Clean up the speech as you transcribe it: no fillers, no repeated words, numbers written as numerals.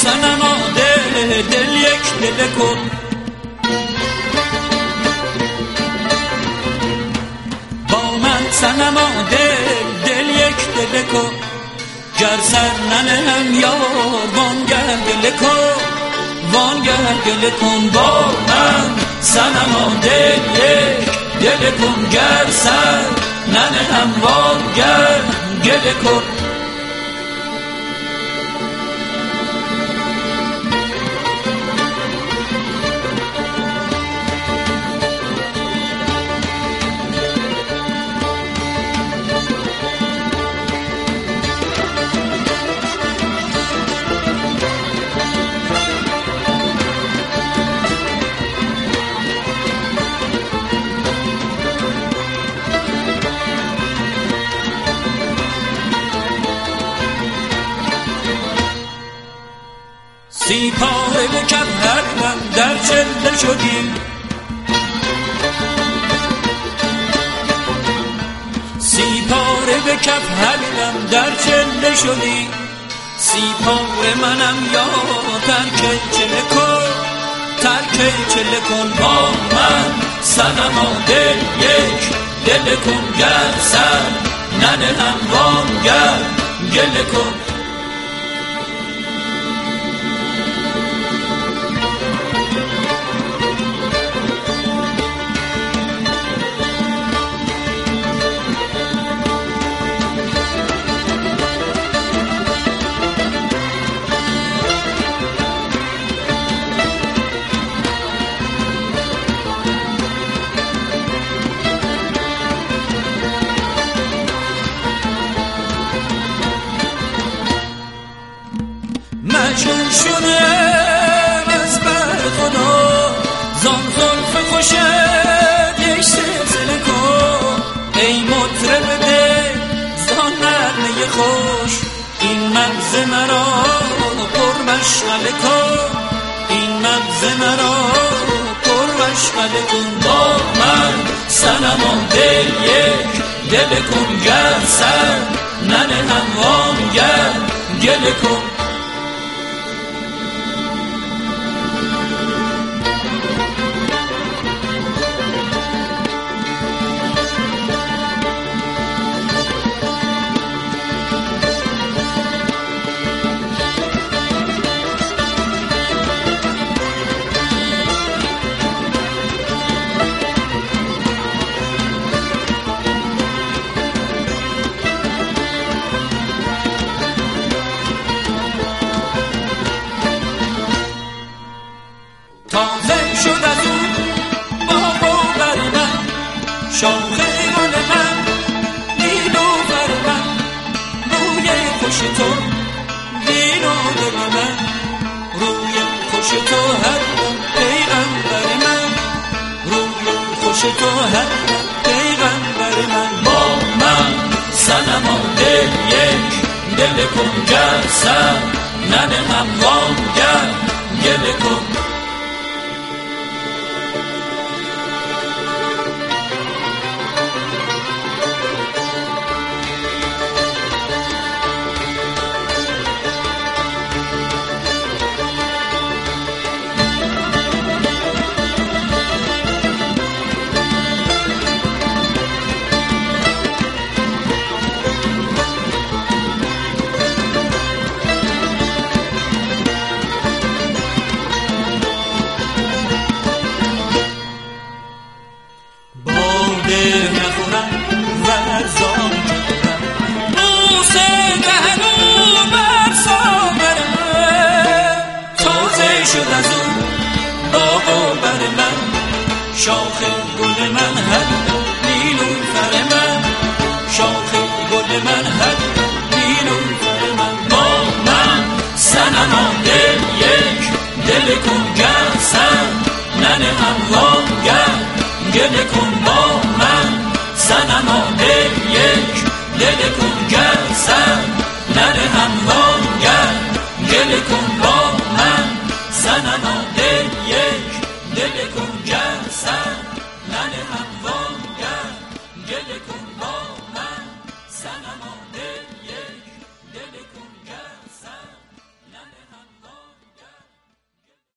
صنما دل یک دل کن. با من صنما دل یک دل کن. گر سر ننهم یار وانگر گله کن، وانگر گله کن. با من صنما دل یک دل کن. گر سر ننهم وانگر گله کن. سی پاره به کف هر من در چله شدی، سی پاره به کف هر من در چله شدی. سی پاره منم یا ترک چله کن، ترک چله کن. با من صنما دل یک دل کن. گر سر ننهم وانگر گله کن. مجنون شدم از بر خدا، زان زلف خوشت یک سلسله کن. ای مطرب دل زان نغمه خوش، این مغز مرا پر مشغله کن، این مغز مرا پر مشغله کن. با من صنما دل یک دل کن. گر سر ننهم وانگر گله کن. تازه شد از اون باغ و بر من، شاخ گل من، نیلوفر من، روی خوش تو دین و دل من، روی خوش تو هر پیغمبر من، روی خوش تو هر پیغمبر من. با من صنما دل یک دل کن. گر سر ننهم وانگر گله کن. شد از اون باغ و بر من، شاخ گل من هر نیلوفر من، شاخ گل من هر نیلوفر من. با من صنما دل یک دل کن. گر سر ننهم وانگر گله کن. با من صنما دل یک دل کن. گر سر ننهم